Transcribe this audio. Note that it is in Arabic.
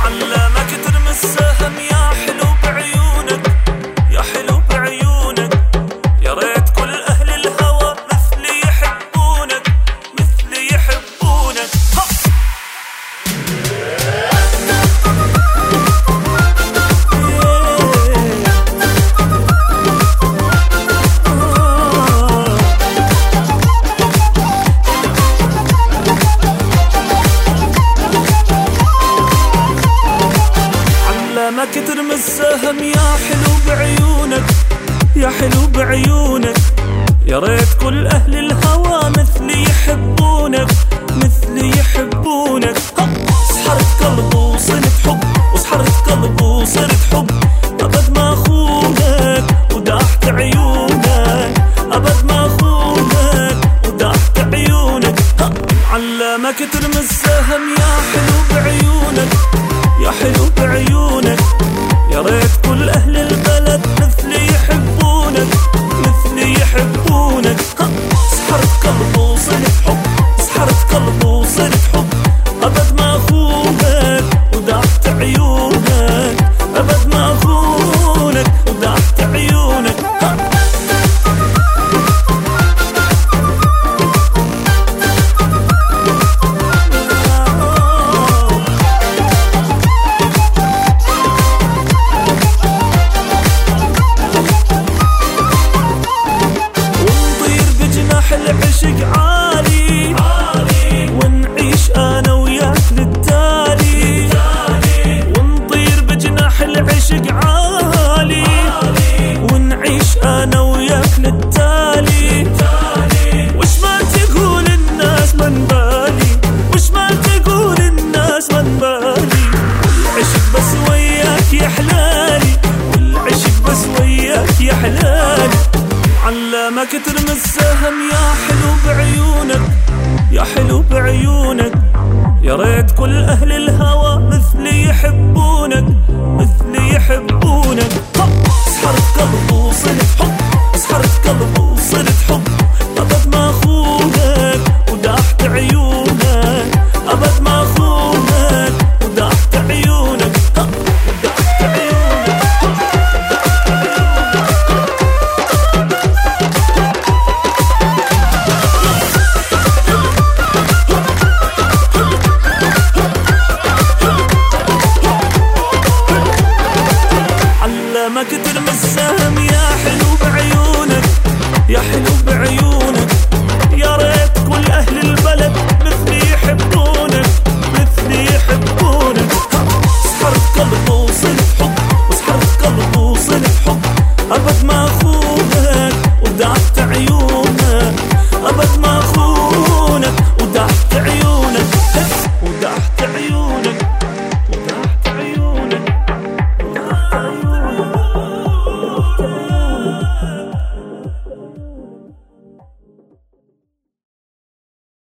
علامك ترمي السهم يا حلو بعيونك، يا حلو بعيونك. يا ريت كل أهل الهوى مثلي يحبونك، مثلي يحبونك. علامك ترمي السهم يا حلو بعيونك، يا حلو بعيونك. يا ريت كل أهل الهوى مثلي يحبونك، مثلي يحبونك. سحرت قلبي وصرت حب، وسحرت قلبي وصرت حب. أبد ما أخونك وداحت عيونك، أبد ما أخونك وداحت عيونك. علامك ترمي السهم يا حلو بعيونك، يا حلو بعيونك. يا ريت كل أهل البلد مثلي يحبونك، مثلي يحبونك. سحرت قلبي وصرت حب، سحرت قلبي وصرت حب. أبد ما أخونك وداحت عيونك، أبد ما أخونك وداحت عيونك. العشق عالي ونعيش انا وياك للتالي، ونطير بجناح العشق عالي ونعيش انا وياك للتالي. وش ما تقول الناس من بالي، وش ما تقول الناس من بالي. والعشق بس وياك يا حلالي، والعشق بس وياك يا حلالي. علامك ترمي السهم يا حلو بعيونك، يا حلو بعيونك. يا ريت كل أهل الهوى مثلي يحبونك، مثلي يحبونك. سحرت قلبي وصرت حب، سحرت قلبي وصرت حب. أبد ما أخونك وداحت عيونك، أبد ما أخونك وداحت عيونك، وداحت عيونك. علامك ترمي السهم يا حلو بعيونك، يا حلو بعيونك. يا ريت كل أهل البلد مثلي يحبونك، مثلي يحبونك. سحرت قلبي وصرت حب، وسحرت قلبي وصرت حب. أبد ما